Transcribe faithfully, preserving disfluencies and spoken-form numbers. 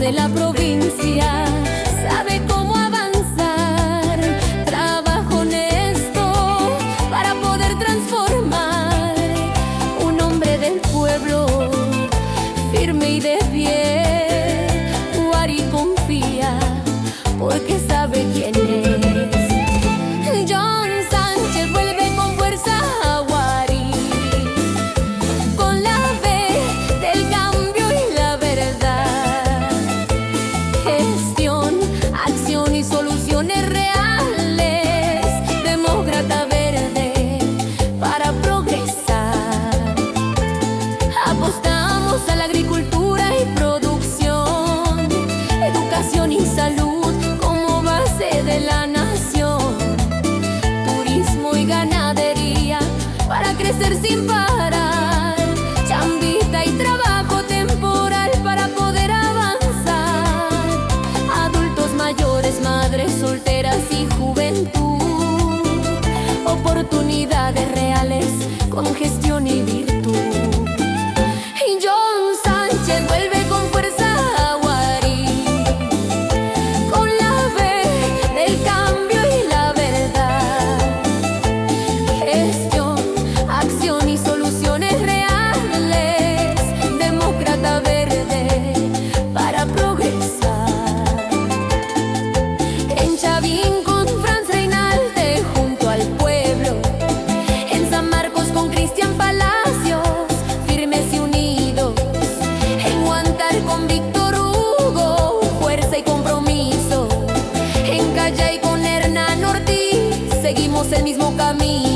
de la provincia sabe cómo avanzar. Trabajo honesto para poder transformar. Un hombre del pueblo, firme y de pie. Guari confía porque sabe quién es. John Sánchez vuelve con fuerza a Guari, con la fe del cambio y la verdad. Gestión, acción y soluciones reales. Demócrata verde para progresar. Apostamos a la agricultura y producción, educación y salud como base de la nación. Turismo y ganadería para crecer sin parar. Chambita y trabajo temporal para poder avanzar. Adultos mayores, madres solteras y juventud. Oportunidades reales con gestión y virtud. Y John Sánchez vuelve con fuerza a Guari, con la fe del cambio y la verdad. Gestión, acción y soluciones reales. Demócrata verde para progresar. En Chavín con Franz Reinalde junto al pueblo. En San Marcos con Cristian Palacios, firmes y unidos. En Huántar con Víctor Hugo, fuerza y compromiso. En Callay con Hernán Ortiz, seguimos el mismo camino.